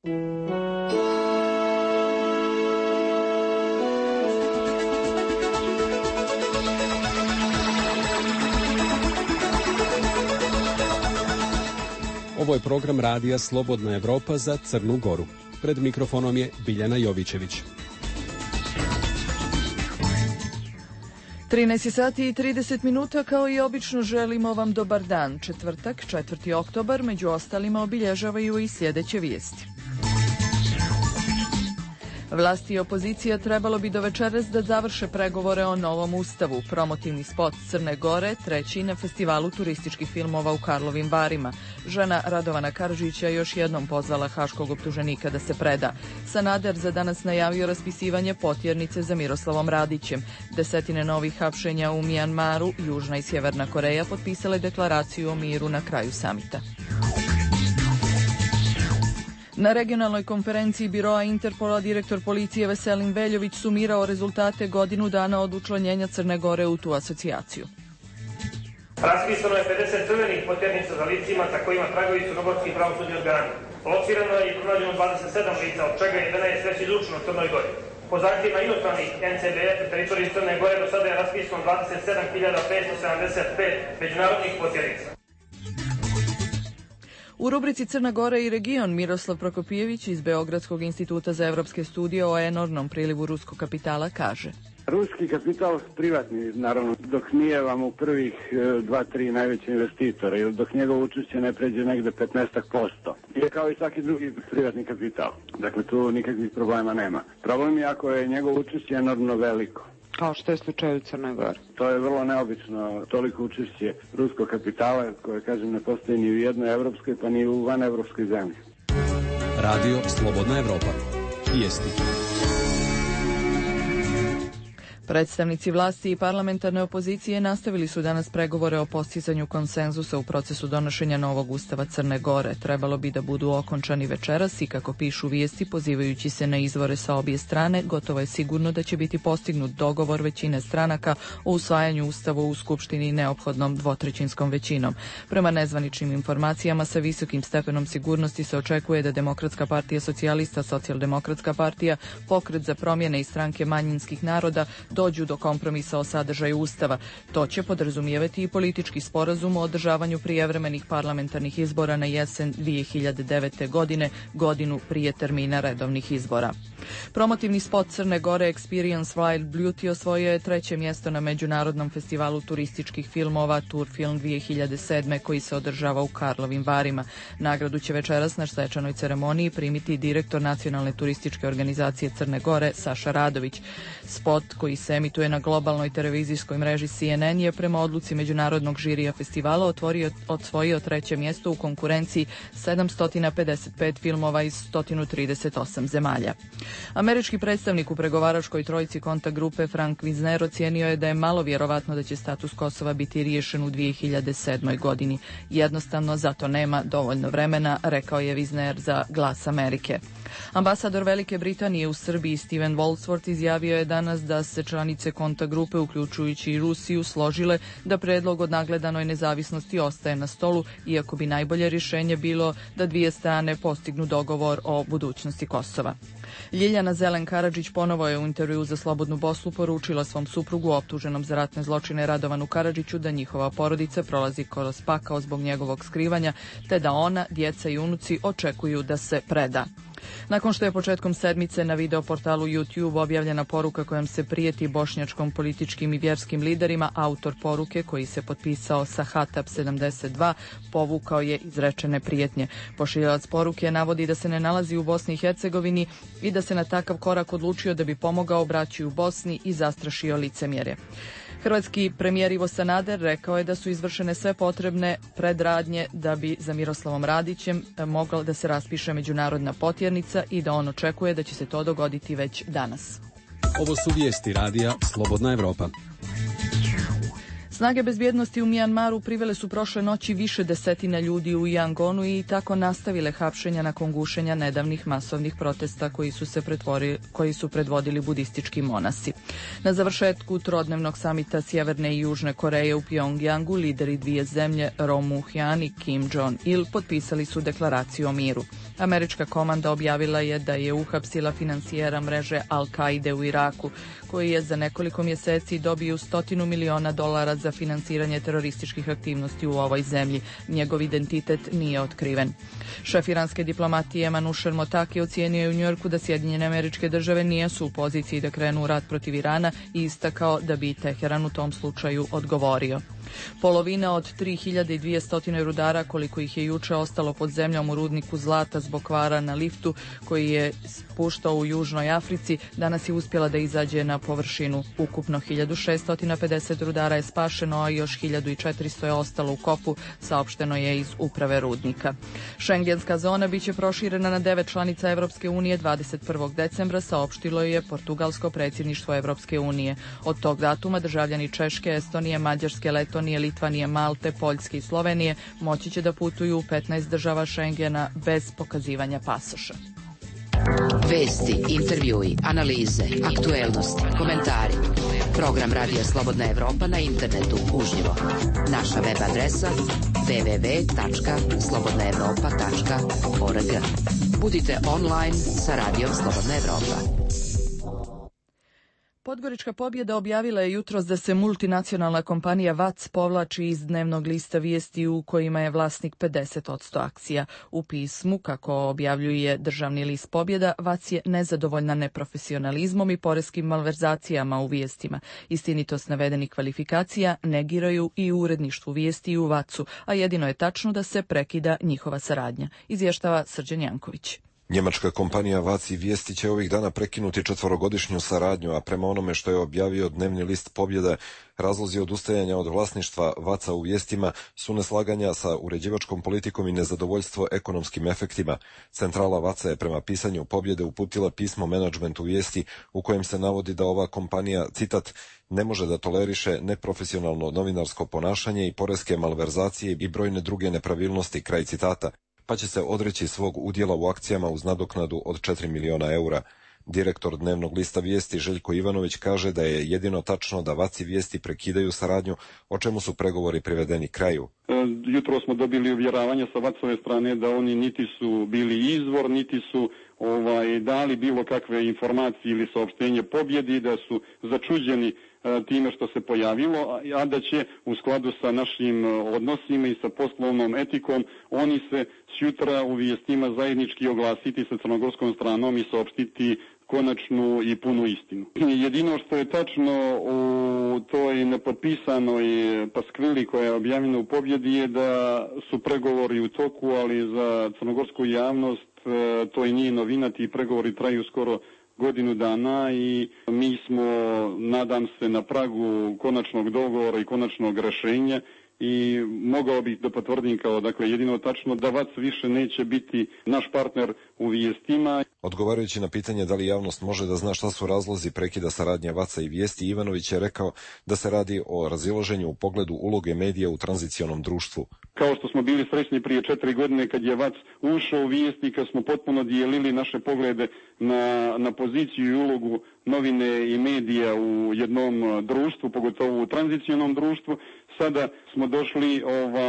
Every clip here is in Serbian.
Ovo je program radija Slobodna Evropa za Crnu Goru. Pred mikrofonom je Biljana Jovićević. 13 sati i 30 minuta, kao i obično želimo vam dobar dan. Četvrtak, 4. oktobar, među ostalima obilježavaju i sljedeće vijesti. Vlasti i opozicija trebalo bi do večeras da završe pregovore o novom ustavu. Promotivni spot Crne Gore, treći na festivalu turističkih filmova u Karlovim Varima. Žena Radovana Karadžića još jednom pozvala haškog optuženika da se preda. Sanader za danas najavio raspisivanje potjernice za Miroslavom Radićem. Desetine novih hapšenja u Mijanmaru, Južna i Sjeverna Koreja potpisale deklaraciju o miru na kraju samita. Na regionalnoj konferenciji Biroa Interpola direktor policije Veselin Veljović sumirao rezultate godinu dana od učlanjenja Crne Gore u tu asocijaciju. Raspisano je 50 crvenih potjernica za licima sa kojima tragovi crnogorski pravosudni organi. Locirano je i pronađeno 27 lica, od čega je 11 već izručeno u Crnoj Gori. Po zahtjevima inostranih NCBF na teritoriji Crne Gore do sada je raspisano 27.575 međunarodnih potjernica. U rubrici Crna Gora i region Miroslav Prokopijević iz Beogradskog instituta za evropske studije o enormnom prilivu ruskog kapitala kaže: Ruski kapital privatni, naravno, dok nije vam u prvih 2-3 najveće investitora ili dok njegovo učešće ne pređe negde 15%. Je kao i svaki drugi privatni kapital. Dakle, tu nikakvih problema nema. Problem je ako je njegovo učešće enormno veliko. Kao što je slučaj u Crnoj Gori. To je vrlo neobično, toliko učešće ruskog kapitala koje, kažem, ne postoji ni u jednoj evropskoj pa ni u vanevropskoj zemlji. Radio Slobodna Evropa. Vijesti. Predstavnici vlasti i parlamentarne opozicije nastavili su danas pregovore o postizanju konsenzusa u procesu donošenja novog ustava Crne Gore. Trebalo bi da budu okončani večeras i, kako pišu vijesti, pozivajući se na izvore sa obje strane, gotovo je sigurno da će biti postignut dogovor većine stranaka o usvajanju ustava u Skupštini neophodnom dvotrećinskom većinom. Prema nezvaničnim informacijama sa visokim stepenom sigurnosti se očekuje da Demokratska partija socijalista, Socijaldemokratska partija, Pokret za promjene i stranke manjinskih naroda dođu do kompromisa o sadržaju ustava. To će podrazumijevati i politički sporazum o održavanju prijevremenih parlamentarnih izbora na jesen 2009. godine, godinu prije termina redovnih izbora. Promotivni spot Crne Gore Experience Wild Beauty osvojio je 3. mjesto na Međunarodnom festivalu turističkih filmova Turfilm 2007. koji se održava u Karlovim Varima. Nagradu će večeras na svečanoj ceremoniji primiti direktor Nacionalne turističke organizacije Crne Gore Saša Radović. Spot, koji se emituje na globalnoj televizijskoj mreži CNN, je prema odluci Međunarodnog žirija festivala osvojio 3. mjesto u konkurenciji 755 filmova iz 138 zemalja. Američki predstavnik u pregovaračkoj trojici kontakt grupe Frank Wisner ocijenio je da je malo vjerovatno da će status Kosova biti riješen u 2007. godini. Jednostavno, zato nema dovoljno vremena, rekao je Wisner za Glas Amerike. Ambasador Velike Britanije u Srbiji Steven Walsworth izjavio je danas da se članice kontakt grupe, uključujući i Rusiju, složile da predlog od nagledanoj nezavisnosti ostaje na stolu, iako bi najbolje rješenje bilo da dvije strane postignu dogovor o budućnosti Kosova. Ljiljana Zelen Karadžić ponovo je u intervjuu za Slobodnu Bosnu poručila svom suprugu optuženom za ratne zločine Radovanu Karadžiću da njihova porodica prolazi kroz pakao zbog njegovog skrivanja, te da ona, djeca i unuci očekuju da se preda. Nakon što je početkom sedmice na video portalu YouTube objavljena poruka kojom se prijeti bošnjačkom političkim i vjerskim liderima, autor poruke, koji se potpisao sa Hatap 72, povukao je izrečene prijetnje. Pošiljilac poruke navodi da se ne nalazi u Bosni i Hercegovini i da se na takav korak odlučio da bi pomogao braći u Bosni i zastrašio licemjerje. Hrvatski premijer Ivo Sanader rekao je da su izvršene sve potrebne predradnje da bi za Miroslavom Radićem mogla da se raspiše međunarodna potjernica i da on očekuje da će se to dogoditi već danas. Ovo su vijesti radija Slobodna Evropa. Snage bezbjednosti u Mijanmaru privele su prošle noći više desetina ljudi u Jangonu i tako nastavile hapšenja nakon gušenja nedavnih masovnih protesta koji su predvodili budistički monasi. Na završetku trodnevnog samita Sjeverne i Južne Koreje u Pjongjangu lideri dvije zemlje Roh Moo-hyun i Kim Jong-il potpisali su deklaraciju o miru. Američka komanda objavila je da je uhapsila financijera mreže Al-Kaide u Iraku, koji je za nekoliko mjeseci dobio $100 miliona za finansiranje terorističkih aktivnosti u ovoj zemlji. Njegov identitet nije otkriven. Šef iranske diplomatije Manouchehr Mottaki ocijenio je u Njujorku da Sjedinjene Američke Države nisu u poziciji da krenu u rat protiv Irana i istakao da bi Teheran u tom slučaju odgovorio. Polovina od 3200 rudara koliko ih je juče ostalo pod zemljom u rudniku zlata zbog kvara na liftu koji je spuštao u Južnoj Africi danas je uspjela da izađe na površinu. Ukupno 1650 rudara je spašeno, a još 1400 je ostalo u kopu, saopšteno je iz uprave rudnika. Šengenska zona biće proširena na 9 članica Evropske unije 21. decembra, saopštilo je portugalsko predsjedništvo Evropske unije. Od tog datuma državljani Češke, Estonije, Mađarske, Letonije, Litvanije, Malte, Poljske i Slovenije moći će da putuju u 15 država Šengena bez pokazivanja pasoša. Vesti, intervjui, analize, aktuelnosti, komentari. Program Radija Slobodna Evropa na internetu uživo. Naša web adresa www.slobodnaevropa.org. Budite online sa Radijom Slobodna Evropa. Podgorička pobjeda objavila je jutros da se multinacionalna kompanija VAC povlači iz dnevnog lista vijesti u kojima je vlasnik 50% akcija. U pismu, kako objavljuje državni list Pobjeda, VAC je nezadovoljna neprofesionalizmom i poreskim malverzacijama u vijestima. Istinitost navedenih kvalifikacija negiraju i u uredništvu vijesti i u VAC-u, a jedino je tačno da se prekida njihova saradnja, izvještava Srđan Janković. Njemačka kompanija VAC i Vijesti će ovih dana prekinuti 4-godišnju saradnju, a prema onome što je objavio dnevni list Pobjeda, razlozi odustajanja od vlasništva VAC-a u vijestima su neslaganja sa uređivačkom politikom i nezadovoljstvo ekonomskim efektima. Centrala VAC-a je prema pisanju Pobjede uputila pismo menadžmentu vijesti u kojem se navodi da ova kompanija, citat, ne može da toleriše neprofesionalno novinarsko ponašanje i poreske malverzacije i brojne druge nepravilnosti, kraj citata, pa će se odreći svog udjela u akcijama uz nadoknadu od 4 miliona eura. Direktor dnevnog lista Vijesti Željko Ivanović kaže da je jedino tačno da VAC i Vijesti prekidaju saradnju, o čemu su pregovori privedeni kraju. Jutro smo dobili uvjeravanje sa VAC-ove strane da oni niti su bili izvor, niti su dali bilo kakve informacije ili saopštenje Pobjedi, da su začuđeni time što se pojavilo, a da će u skladu sa našim odnosima i sa poslovnom etikom oni se sutra u vijestima zajednički oglasiti sa crnogorskom stranom i saopštiti konačnu i punu istinu. Jedino što je tačno u toj nepotpisanoj paskvili koja je objavljena u Pobjedi je da su pregovori u toku, ali za crnogorsku javnost to i nije novina, ti pregovori traju skoro godinu dana i mi smo, nadam se, na pragu konačnog dogovora i konačnog rješenja i mogao bih da potvrdim kao jedino tačno da VAC više neće biti naš partner u vijestima. Odgovarajući na pitanje da li javnost može da zna šta su razlozi prekida saradnje VAC-a i Vijesti, Ivanović je rekao da se radi o razilaženju u pogledu uloge medija u tranzicionom društvu. Kao što smo bili srećni prije 4 godine kad je VAC ušao u Vijesti, kad smo potpuno dijelili naše poglede na poziciju i ulogu novine i medija u jednom društvu, pogotovo u tranzicionom društvu, sada smo došli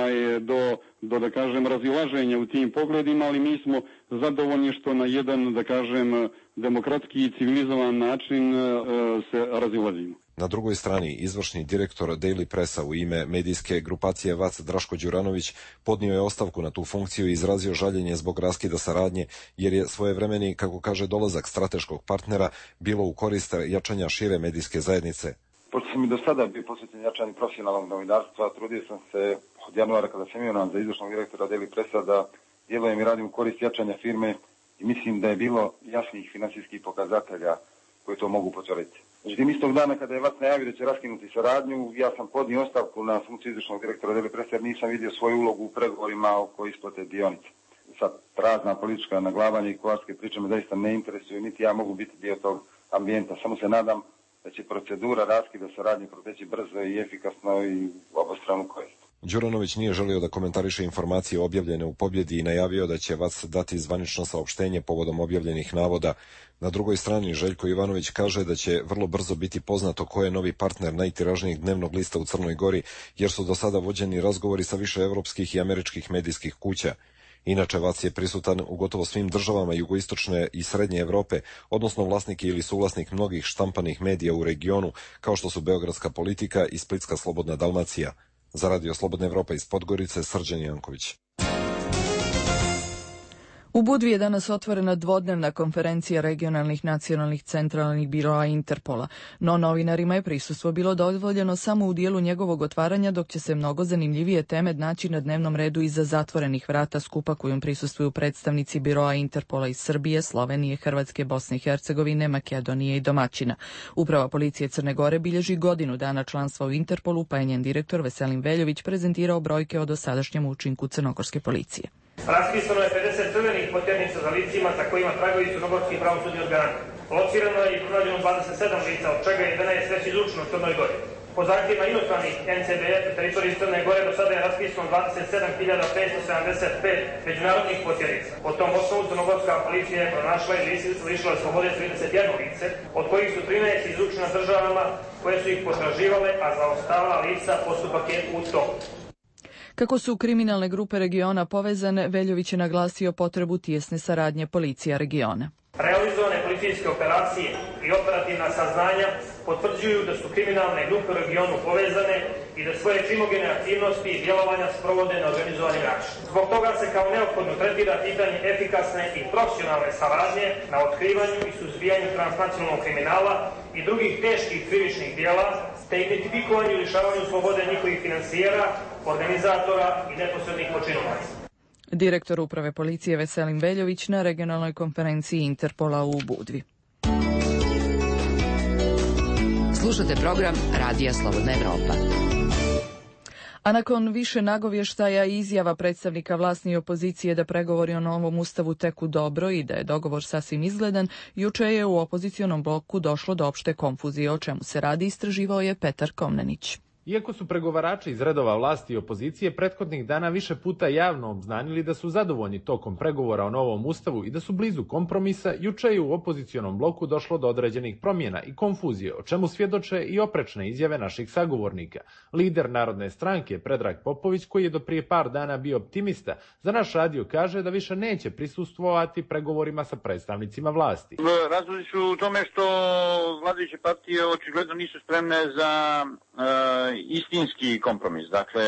do da kažem razilaženja u tim pogledima, ali mi smo zadovoljni što na jedan, da kažem, demokratski i civilizovan način se razilazimo. Na drugoj strani, izvršni direktor Daily Pressa u ime medijske grupacije VAC Draško Đuranović podnio je ostavku na tu funkciju i izrazio žaljenje zbog raskida saradnje, jer je svojevremeni, kako kaže, dolazak strateškog partnera bilo u korist jačanja šire medijske zajednice. Pošto sam i do sada bio posvećen jačanju profesionalnog novinarstva, trudio sam se od januara kada sam imenovan za izvršnog direktora Daily Pressa da djelujem i radim u korist jačanja firme i mislim da je bilo jasnih finansijskih pokazatelja koji to mogu potvrditi. Međutim, istog dana kada je VAC najavio da će raskinuti saradnju, ja sam podnio ostavku na funkciju izvršnog direktora Daily Pressa jer nisam vidio svoju ulogu u pregovorima oko isplate dionica. Sad, razna politička naglavanja i kuarske priče me zaista ne interesuju, niti ja mogu biti dio tog ambijenta. Samo se nadam da će procedura raskida saradnje proteći brzo i efikasno i obostranu korist. Đuranović nije želio da komentariše informacije objavljene u pobjedi i najavio da će VAC dati zvanično saopštenje povodom objavljenih navoda. Na drugoj strani Željko Ivanović kaže da će vrlo brzo biti poznato ko je novi partner najtiražnijeg dnevnog lista u Crnoj Gori, jer su do sada vođeni razgovori sa više evropskih i američkih medijskih kuća. Inače, VAC je prisutan u gotovo svim državama jugoistočne i srednje Evrope, odnosno vlasnik ili suvlasnik mnogih štampanih medija u regionu, kao što su Beogradska politika i Splitska Slobodna Dalmacija. Za Radio Slobodna Evropa iz Podgorice, Srđan Janković. U Budvi je danas otvorena dvodnevna konferencija regionalnih nacionalnih centralnih biroa Interpola, no novinarima je prisustvo bilo dozvoljeno samo u dijelu njegovog otvaranja, dok će se mnogo zanimljivije teme naći na dnevnom redu iza zatvorenih vrata skupa kojom prisustvuju predstavnici biroa Interpola iz Srbije, Slovenije, Hrvatske, Bosne i Hercegovine, Makedonije i domaćina. Uprava policije Crne Gore bilježi godinu dana članstva u Interpolu, pa je njen direktor Veselin Veljović prezentirao brojke o dosadašnjem učinku crnogorske policije. Raspisano je 50 crvenih potjernica za licima za kojima tragovi crnogorski pravosudni organi. Locirano je i pronađeno 27 lica, od čega je 11 već izručeno u Crnoj Gori. Po zahtjevima inostranih NCBF na teritoriji Crne Gore do sada je raspisano 27.575 međunarodnih potjernica. Po tom osnovu crnogorska policija je pronašla i lišila slobode 31 lice, od kojih su 13 izručena državama koje su ih potraživale, a za ostala lica postupak je u toku. Kako su kriminalne grupe regiona povezane, Veljović je naglasio potrebu tijesne saradnje policija regiona. Realizovane policijske operacije i operativna saznanja potvrđuju da su kriminalne grupe u regionu povezane i da svoje krimogene aktivnosti i djelovanja sprovode na organizovani način. Zbog toga se kao neophodno tretira pitanje efikasne i profesionalne saradnje na otkrivanju i suzbijanju transnacionalnog kriminala i drugih teških krivičnih djela, te identifikovanju i lišavanju slobode njihovih finansijera, organizatora i neposrednih počinilaca. Direktor uprave policije Veselin Veljović na regionalnoj konferenciji Interpola u Budvi. Slušate program Radija Slobodna Evropa. A nakon više nagovještaja i izjava predstavnika vlasti i opozicije da pregovori o novom ustavu teku dobro i da je dogovor sasvim izgledan, juče je u opozicionom bloku došlo do opšte konfuzije. O čemu se radi, istraživao je Petar Komnenić. Iako su pregovarači iz redova vlasti i opozicije prethodnih dana više puta javno obznanili da su zadovoljni tokom pregovora o novom ustavu i da su blizu kompromisa, juče je u opozicionom bloku došlo do određenih promjena i konfuzije, o čemu svjedoče i oprečne izjave naših sagovornika. Lider Narodne stranke Predrag Popović, koji je do prije par dana bio optimista, za naš radio kaže da više neće prisustvovati pregovorima sa predstavnicima vlasti. Razlozi su u tome što vladajuće partije očigledno nisu spremne za istinski kompromis. Dakle,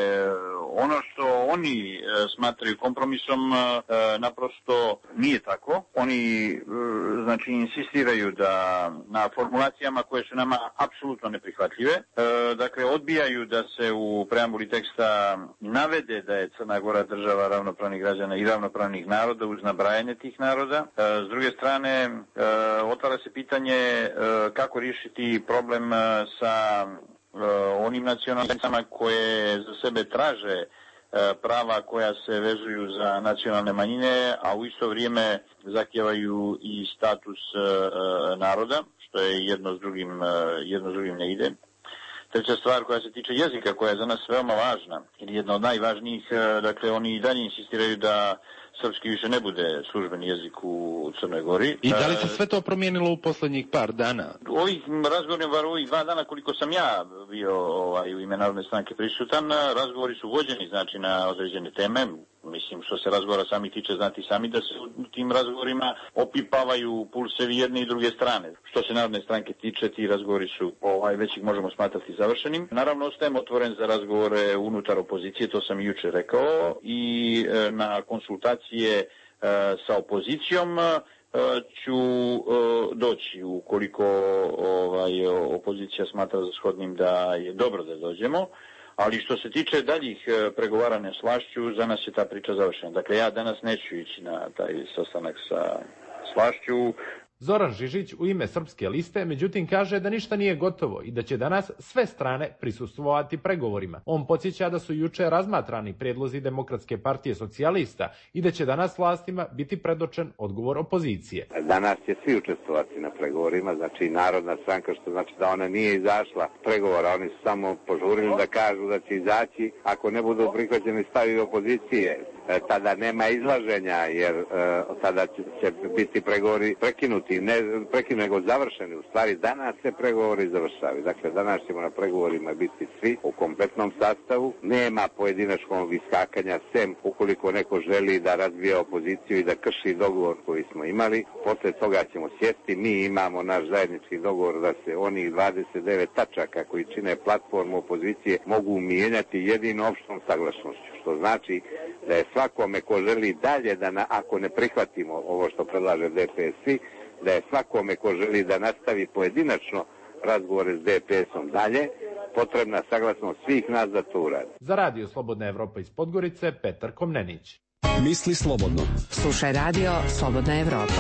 ono što oni smatraju kompromisom naprosto nije tako. Oni znači insistiraju da na formulacijama koje su nama apsolutno neprihvatljive. Dakle, odbijaju da se u preambuli teksta navede da je Crna Gora država ravnopravnih građana i ravnopravnih naroda uz nabrajanje tih naroda. S druge strane, otvara se pitanje kako riješiti problem sa onim nacionalnicama koje za sebe traže prava koja se vezuju za nacionalne manjine, a u isto vrijeme zahtijevaju i status naroda, što je jedno s drugim ne ide. Treća stvar koja se tiče jezika, koja je za nas veoma važna, jer jedna od najvažnijih, dakle oni i dalje insistiraju da srpski više ne bude službeni jezik u Crnoj Gori. I da li se sve to promijenilo u posljednjih par dana? Ovih razgovorima, ovih 2 dana koliko sam ja bio u ime Narodne stranke prisutan, razgovori su vođeni znači na određene teme. Mislim, što se razgovora sami tiče, znati sami da se u tim razgovorima opipavaju pulsevi jedne i druge strane. Što se Narodne stranke tiče, ti razgovori su, već ih možemo smatrati završenim. Naravno, ostajem otvoren za razgovore unutar opozicije, to sam i juče rekao, i na konsultacije sa opozicijom ću doći ukoliko opozicija smatra za shodnim da je dobro da dođemo. Ali što se tiče daljih pregovaranja s vlašću, za nas je ta priča završena. Dakle, ja danas neću ići na taj sastanak sa vlašću. Zoran Žižić u ime Srpske liste, međutim, kaže da ništa nije gotovo i da će danas sve strane prisustvovati pregovorima. On podsjeća da su juče razmatrani predlozi Demokratske partije socijalista i da će danas vlastima biti predočen odgovor opozicije. Danas će svi učestvovati na pregovorima, znači Narodna stranka, što znači da ona nije izašla pregovora, oni su samo požurili da kažu da će izaći, ako ne budu prihvaćeni stavi opozicije. Tada nema izlaženja, jer tada će biti pregovori prekinuti, ne prekinuti nego završeni. U stvari danas se pregovori završavaju. Dakle, danas ćemo na pregovorima biti svi u kompletnom sastavu. Nema pojedinačnog iskakanja, sem ukoliko neko želi da razvije opoziciju i da krši dogovor koji smo imali. Posle toga ćemo sjesti. Mi imamo naš zajednički dogovor da se onih 29 tačaka koji čine platformu opozicije mogu mijenjati jedino opštom saglasnošću. Što znači da je svakome ko želi dalje, ako ne prihvatimo ovo što predlaže DPS, da je svakome ko želi da nastavi pojedinačno razgovore s DPS-om dalje, potrebna saglasnost svih nas da to uradi. Za Radio Slobodna Evropa iz Podgorice, Petar Komnenić. Misli slobodno. Slušaj Radio Slobodna Evropa.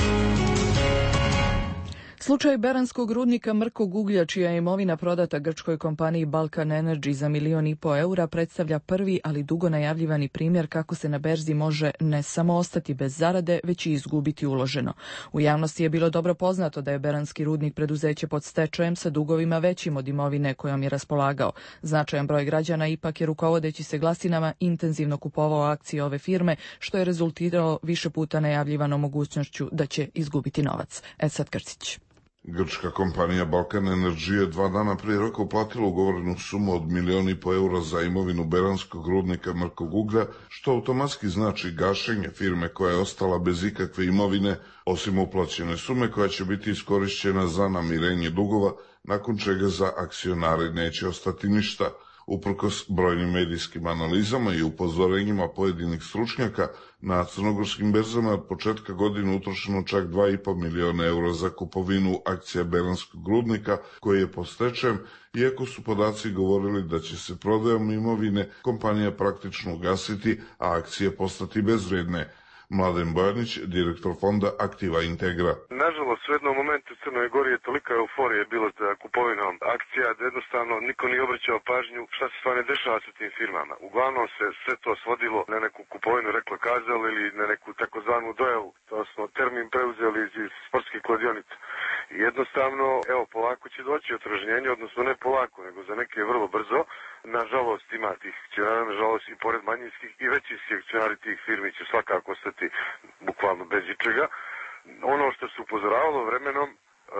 Slučaj beranskog rudnika Mrkog uglja, čija je imovina prodata grčkoj kompaniji Balkan Energy za $1,5 miliona predstavlja prvi, ali dugo najavljivani primjer kako se na berzi može ne samo ostati bez zarade, već i izgubiti uloženo. U javnosti je bilo dobro poznato da je beranski rudnik preduzeće pod stečajem sa dugovima većim od imovine kojom je raspolagao. Značajan broj građana ipak je, rukovodeći se glasinama, intenzivno kupovao akcije ove firme, što je rezultiralo više puta najavljivanom mogućnošću da će izgubiti novac. Esad Krcić. Grčka kompanija Balkan Energy je 2 dana prije roka uplatila ugovorenu sumu od $1,5 miliona za imovinu beranskog rudnika Mrkog uglja, što automatski znači gašenje firme koja je ostala bez ikakve imovine, osim uplaćene sume koja će biti iskorišćena za namirenje dugova, nakon čega za akcionare neće ostati ništa. Uprkos brojnim medijskim analizama i upozorenjima pojedinih stručnjaka, na crnogorskim berzama od početka godine utrošeno čak €2,5 miliona za kupovinu akcija beranskog rudnika, koji je pod stečajem, iako su podaci govorili da će se prodajom imovine kompanija praktično ugasiti, a akcije postati bezvredne. Mladen Bojanić, direktor fonda Aktiva Integra. Nažalost, u jednom momentu u Crnoj Gori je tolika euforija bilo za kupovinom akcija da jednostavno niko nije obraćao pažnju šta se stvarno dešava sa tim firmama. Uglavnom se sve to svodilo na neku kupovinu, reklo kazalo, ili na neku takozvanu dojavu. To smo termin preuzeli iz sportskih kladionica. I jednostavno, evo, polako će doći otržnjenje, odnosno ne polako, nego za neke vrlo brzo. Nažalost, ima tih akcionara, nažalost i pored manjinskih i većinskih akcionari tih firmi će svakako ostati bukvalno bez ičega. Ono što se upozoravalo vremenom,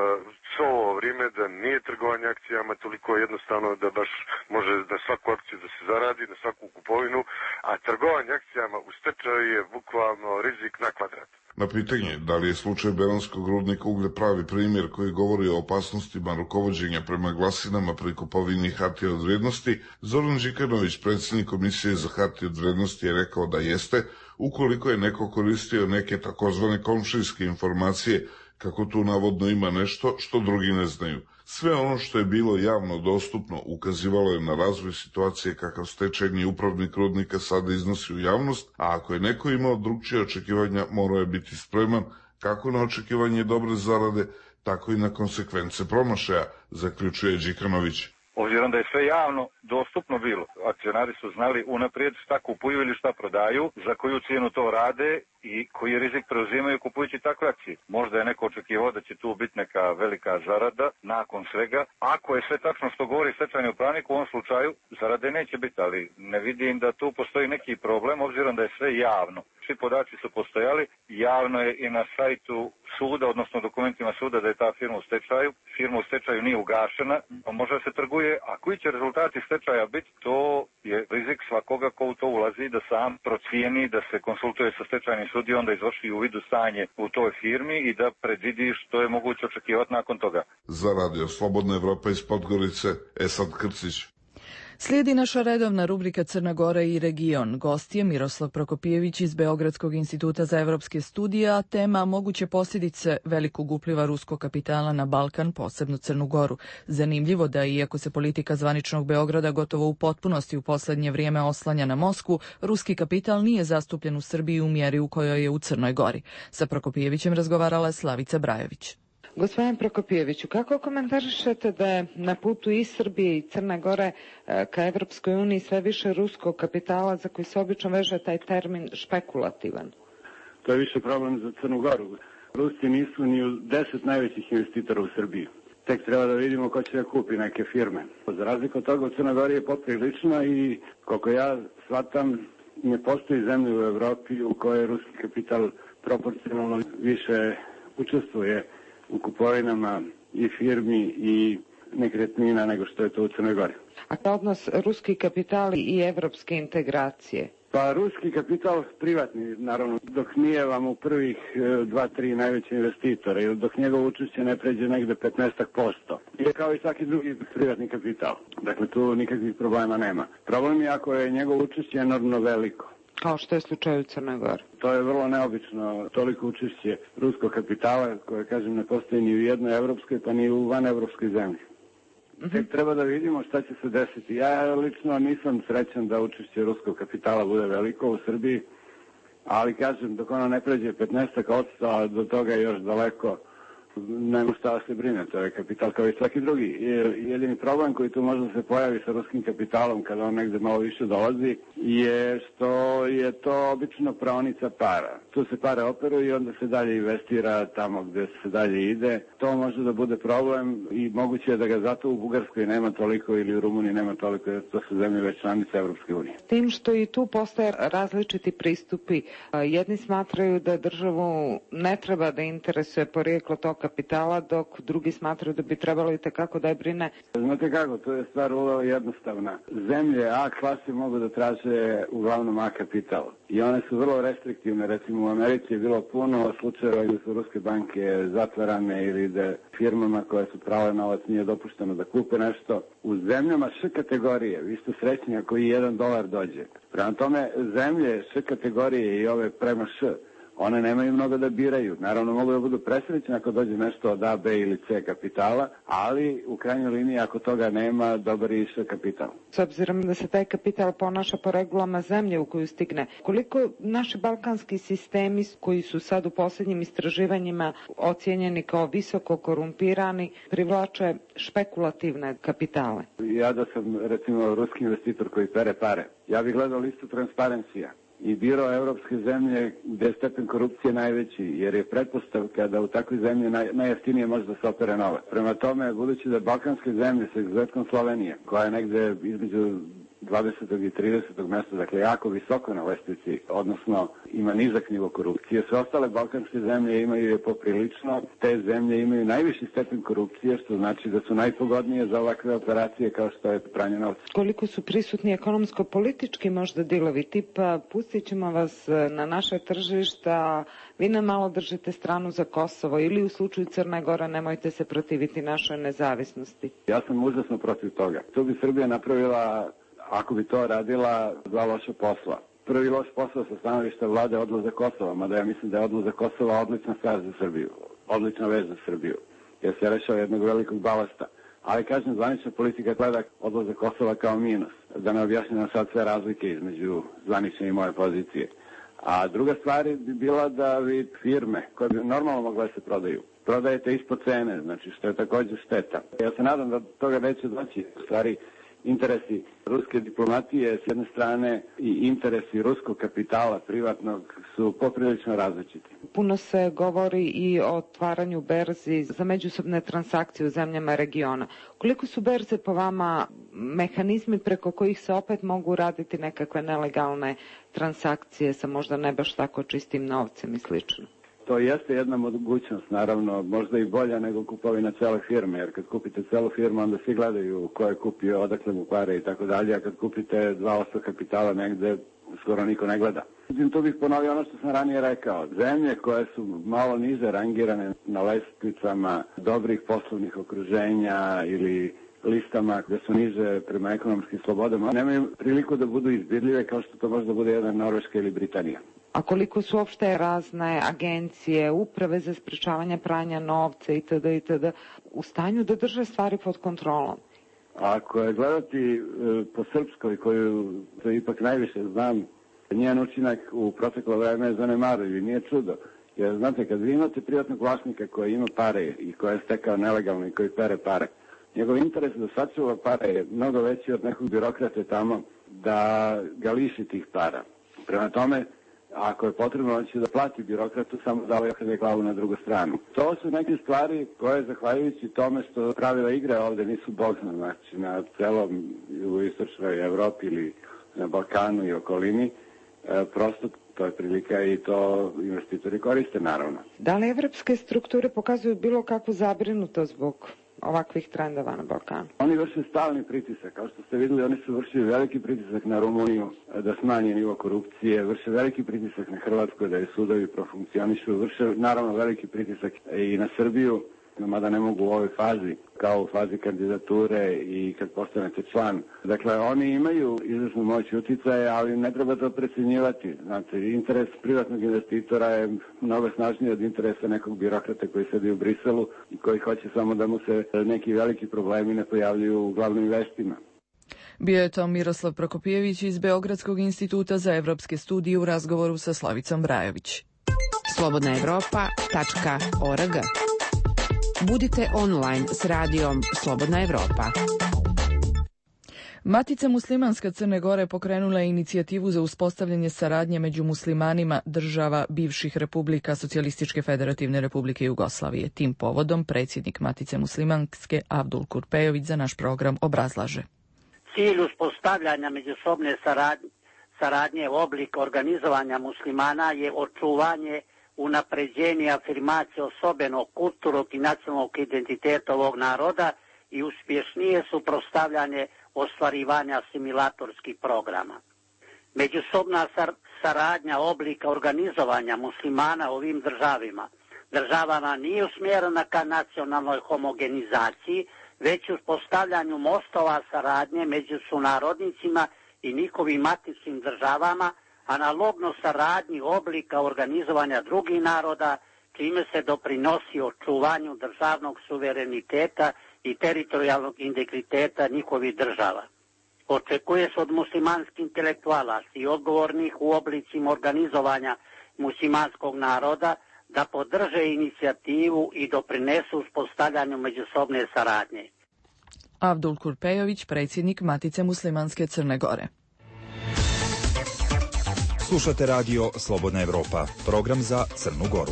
svo ovo vrijeme, da nije trgovanje akcijama toliko jednostavno da baš može na svaku akciju da se zaradi, na svaku kupovinu, a trgovanje akcijama u stečaju je bukvalno rizik na kvadrat. Na pitanje da li je slučaj beranskog rudnika uglja pravi primjer koji govori o opasnostima rukovođenja prema glasinama pri kupovini hartija od vrednosti, Zoran Đikanović, predsjednik Komisije za hartije od vrednosti, je rekao da jeste, ukoliko je neko koristio neke takozvane komšijske informacije, kako tu navodno ima nešto što drugi ne znaju. Sve ono što je bilo javno dostupno ukazivalo je na razvoj situacije kakav stečajni upravnik rudnika sada iznosi u javnost, a ako je neko imao drugčije očekivanja, morao je biti spreman kako na očekivanje dobre zarade, tako i na konsekvence promašaja, zaključuje Đikanović. Obzirom da je sve javno dostupno bilo, akcionari su znali unaprijed šta kupuju ili šta prodaju, za koju cijenu to rade i koji rizik preuzimaju kupujući takve akcije. Možda je neko očekivao da će tu biti neka velika zarada nakon svega. Ako je sve tačno što govori stečajni upravnik, u ovom slučaju zarade neće biti, ali ne vidim da tu postoji neki problem, obzirom da je sve javno. Svi podaci su postojali, javno je i na sajtu suda, odnosno dokumentima suda, da je ta firma u stečaju. Firma u stečaju nije ugašena, može se trguje, a koji će rezultati stečaja biti, to je rizik svakoga ko u to ulazi, da sam procijeni, da se konsultuje sa stečajnim sudijom, da izvrši uvid u stanje u toj firmi i da predvidi što je moguće očekivati nakon toga. Za Radio Slobodna Evropa iz Podgorice, Esad Krcić. Slijedi naša redovna rubrika Crna Gora i region. Gost je Miroslav Prokopijević iz Beogradskog instituta za evropske studije, a tema moguće posljedice velikog upliva ruskog kapitala na Balkan, posebno Crnu Goru. Zanimljivo da iako se politika zvaničnog Beograda gotovo u potpunosti u poslednje vrijeme oslanja na Moskvu, ruski kapital nije zastupljen u Srbiji u mjeri u kojoj je u Crnoj Gori. Sa Prokopijevićem razgovarala je Slavica Brajović. Gospodin Prokopijeviću, kako komentarišete da je na putu i Srbije i Crne Gore ka Evropskoj uniji sve više ruskog kapitala za koji se obično veže taj termin špekulativan? To je više problem za Crnu Goru. Rusi nisu ni u 10 najvećih investitora u Srbiji. Tek treba da vidimo ko će da kupi neke firme. Za razliku od toga u Crnoj Gori je poprilično i koliko ja shvatam ne postoji zemlja u Evropi u kojoj ruski kapital proporcionalno više učestvuje u kupovinama i firmi i nekretnina nego što je to u Crnoj Gori. A kao odnos ruski kapital i evropske integracije? Pa ruski kapital privatni, naravno, dok nije vam u prvih 2-3 najveće investitore ili dok njegovo učešće ne pređe negde 15%. Je kao i svaki drugi privatni kapital. Dakle, tu nikakvih problema nema. Problem je ako je njegovo učešće enormno veliko. Kao što je slučaj u Crnoj Gori. To je vrlo neobično, toliko učešće ruskog kapitala koje, kažem, ne postoji ni u jednoj evropskoj pa ni u vanevropskoj zemlji. Tek treba da vidimo šta će se desiti. Ja lično nisam srećan da učešće ruskog kapitala bude veliko u Srbiji, ali kažem, dok ono ne pređe 15%, a do toga je još daleko, nema šta da se brine, to je kapital kao i svaki drugi. Jedini problem koji tu možda se pojavi sa ruskim kapitalom kada on negde malo više dolazi je što je to obično praonica para. Tu se pare operuju i onda se dalje investira tamo gde se dalje ide. To može da bude problem i moguće je da ga zato u Bugarskoj nema toliko ili u Rumuniji nema toliko, jer to su zemlje već članice Evropske unije. Tim što i tu postoje različiti pristupi. Jedni smatraju da državu ne treba da interesuje porijeklo tog kapitala, dok drugi smatraju da bi trebalo i tekako da je brine. Znate kako, to je stvar vrlo jednostavna. Zemlje A klase mogu da traže uglavnom A kapital i one su vrlo restriktivne. Recimo u Americi je bilo puno slučajeva gdje su ruske banke zatvarane ili da firmama koje su prale novac nije dopušteno da kupe nešto. U zemljama Š kategorije, vi ste srećni ako i $1 dođe. Prema tome, zemlje Š kategorije i ove prema Š, one nemaju mnogo da biraju. Naravno, mogu da budu presrećni ako dođe nešto od A, B ili C kapitala, ali u krajnjoj liniji ako toga nema, dobar je i Š kapital. S obzirom da se taj kapital ponaša po regulama zemlje u koju stigne, koliko naši balkanski sistemi koji su sad u posljednjim istraživanjima ocijenjeni kao visoko korumpirani privlače špekulativne kapitale? Ja da sam, recimo, ruski investitor koji pere pare, ja bih gledao listu transparencija i birao evropske zemlje gde je stepen korupcije najveći, jer je pretpostavka da u takvoj zemlji najjeftinije može da se opere novac. Prema tome, budući da balkanske zemlje sa izuzetkom Slovenije, koja je negde između 20. i 30. mjesta, dakle jako visoko na lestvici, odnosno ima nizak nivo korupcije. Sve ostale balkanske zemlje imaju je poprilično, te zemlje imaju najviši stepen korupcije, što znači da su najpogodnije za ovakve operacije kao što je pranje novca. Koliko su prisutni ekonomsko-politički možda dilovi tipa pustit ćemo vas na naše tržišta, vi nam malo držite stranu za Kosovo ili u slučaju Crne Gore nemojte se protiviti našoj nezavisnosti? Ja sam užasno protiv toga. Tu bi Srbija napravila, ako bi to radila, dva loša posla. Prvi loš posao sa stanovišta vlade odlazak Kosova, mada ja mislim da je odlazak Kosova odlična stvar za Srbiju, odlična vez za Srbiju, jer se rešava jednog velikog balasta. Ali, kažem, zvanična politika gleda odlazak Kosova kao minus, da ne objašnjam sad sve razlike između zvanične i moje pozicije. A druga stvar bi bila da vi firme koje bi normalno mogle se prodaju, prodajete ispod cene, znači što je također šteta. Ja se nadam da toga neće doći. U stvari, interesi ruske diplomatije s jedne strane i interesi ruskog kapitala privatnog su poprilično različiti. Puno se govori i o otvaranju berzi za međusobne transakcije u zemljama regiona. Koliko su berze po vama mehanizmi preko kojih se opet mogu raditi nekakve nelegalne transakcije sa možda ne baš tako čistim novcem i slično? To jeste jedna mogućnost, naravno, možda i bolja nego kupovina cele firme, jer kad kupite celu firmu, onda svi gledaju ko je kupio, odakle mu pare i tako dalje, a kad kupite 2% kapitala negde, skoro niko ne gleda. Tu bih ponovio ono što sam ranije rekao. Zemlje koje su malo niže rangirane na lestvicama dobrih poslovnih okruženja ili listama gde su niže prema ekonomskim slobodama, nemaju priliku da budu izbirljive kao što to možda bude jedna Norveška ili Britanija. A koliko su uopšte razne agencije, uprave za sprečavanje pranja novca itd. U stanju da drže stvari pod kontrolom? Ako je gledati po Srpskoj, koju to ipak najviše znam, njen učinak u proteklo vreme je zanemariv i nije čudo. Jer znate, kad vi imate privatnog vlasnika koji ima pare i koji je stekao nelegalno i koji pere pare, njegov interes da sačuva pare je mnogo veći od nekog birokrate tamo da ga liši tih para. Prema tome, ako je potrebno, on će da plati birokratu samo da okrene glavu na drugu stranu. To su neke stvari koje, zahvaljujući tome što pravila igre ovde nisu bogzna, znači na celom jugoistočnoj Evropi ili na Balkanu i okolini, prosto to je prilika i to investitori koriste, naravno. Da li evropske strukture pokazuju bilo kakvu zabrinutost zbog ovakvih trendova na Balkanu? Oni vrše stalni pritisak. Kao što ste videli, oni su vršili veliki pritisak na Rumuniju da smanje nivo korupcije, vrše veliki pritisak na Hrvatsku da je sudovi profunkcionišu, vrše naravno veliki pritisak i na Srbiju, mada ne mogu u ovoj fazi, kao u fazi kandidature i kad postanete član. Dakle, oni imaju izvršnu moć uticaja, ali ne treba to precenjivati. Znate, interes privatnog investitora je mnogo snažniji od interesa nekog birokrata koji sedi u Briselu i koji hoće samo da mu se neki veliki problemi ne pojavljuju u glavnim vestima. Bio je to Miroslav Prokopijević iz Beogradskog instituta za evropske studije u razgovoru sa Slavicom Brajović. slobodnaevropa.org. Budite online s radijom Slobodna Evropa. Matica muslimanska Crne Gore pokrenula je inicijativu za uspostavljanje saradnje među muslimanima država bivših republika Socijalističke federativne republike Jugoslavije. Tim povodom predsjednik Matice muslimanske Avdul Kurpejović za naš program obrazlaže. Cilj uspostavljanja međusobne saradnje oblika organizovanja muslimana je očuvanje, unapređenje i afirmacije osobenog kulturnog i nacionalnog identiteta ovog naroda i uspješnije suprotstavljanje ostvarivanja asimilatorskih programa. Međusobna saradnja oblika organizovanja muslimana ovim državama nije usmjerena ka nacionalnoj homogenizaciji, već uspostavljanju mostova saradnje među sunarodnicima i njihovim matičnim državama, analogno saradnji oblika organizovanja drugih naroda, čime se doprinosi očuvanju državnog suvereniteta i teritorijalnog integriteta njihovih država. Očekuje se od muslimanskih intelektualaca i odgovornih u oblicima organizovanja muslimanskog naroda da podrže inicijativu i doprinesu uspostavljanju međusobne saradnje. Avdul Kurpejović, predsjednik Matice muslimanske Crne Gore. Slušate radio Slobodna Evropa, program za Crnu Goru.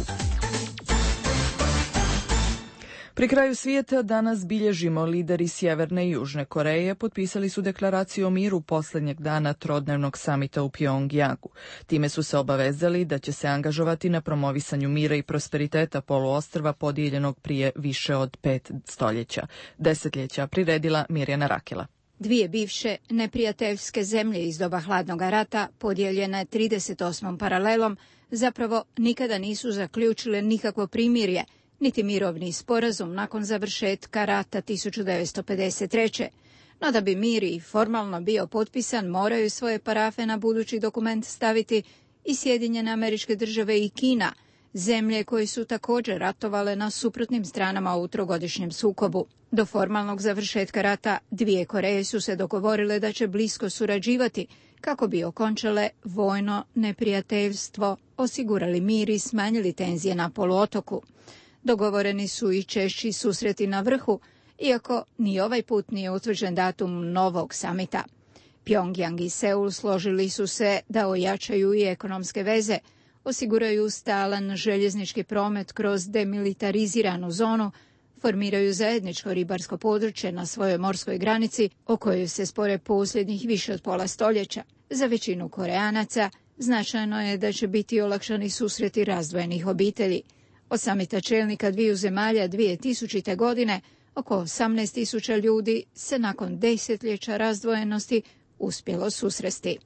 Pri kraju svijeta danas bilježimo. Lideri Sjeverne i Južne Koreje potpisali su deklaraciju o miru posljednjeg dana trodnevnog samita u Pjongjangu. Time su se obavezali da će se angažovati na promovisanju mira i prosperiteta poluostrva podijeljenog prije više od 5 desetljeća, priredila Mirjana Rakela. Dvije bivše neprijateljske zemlje iz doba hladnog rata, podijeljene 38. paralelom, zapravo nikada nisu zaključile nikakvo primirje, niti mirovni sporazum nakon završetka rata 1953. No da bi mir i formalno bio potpisan, moraju svoje parafe na budući dokument staviti i Sjedinjene Američke Države i Kina, zemlje koje su također ratovale na suprotnim stranama u trogodišnjem sukobu. Do formalnog završetka rata dvije Koreje su se dogovorile da će blisko surađivati kako bi okončale vojno neprijateljstvo, osigurali mir i smanjili tenzije na poluotoku. Dogovoreni su i češći susreti na vrhu, iako ni ovaj put nije utvrđen datum novog samita. Pjongjang i Seul složili su se da ojačaju i ekonomske veze, osiguraju stalan željeznički promet kroz demilitariziranu zonu, formiraju zajedničko ribarsko područje na svojoj morskoj granici, o kojoj se spore posljednjih više od pola stoljeća. Za većinu Koreanaca značajno je da će biti olakšani susreti razdvojenih obitelji. Od samita čelnika dviju zemalja 2000. godine oko 18.000 ljudi se nakon desetljeća razdvojenosti uspjelo susresti.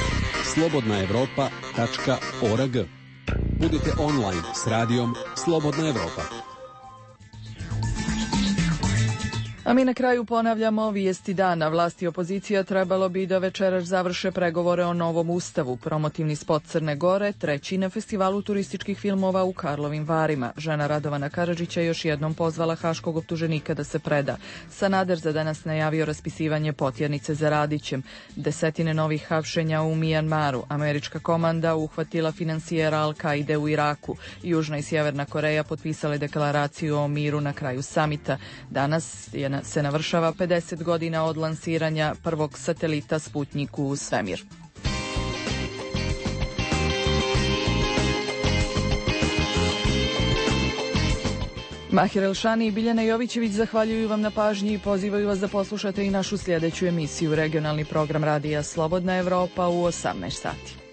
slobodnaevropa.org. Budite online s radijom Slobodna Evropa. A mi na kraju ponavljamo vijesti dana. Vlasti i opozicija trebalo bi da večeras završe pregovore o novom ustavu. Promotivni spot Crne Gore, treći na festivalu turističkih filmova u Karlovim Varima. Žena Radovana Karadžića još jednom pozvala haškog optuženika da se preda. Sanader za danas najavio raspisivanje potjernice za Radićem. Desetine novih hapšenja u Mijanmaru. Američka komanda uhvatila finansijera Al-Kaide u Iraku. Južna i Sjeverna Koreja potpisale deklaraciju o miru na kraju samita. Danas se navršava 50 godina od lansiranja prvog satelita Sputnjik u svemir. Mahir Elšani i Biljana Jovićević zahvaljuju vam na pažnji i pozivaju vas da poslušate i našu sljedeću emisiju, regionalni program Radija Slobodna Evropa u 18 sati.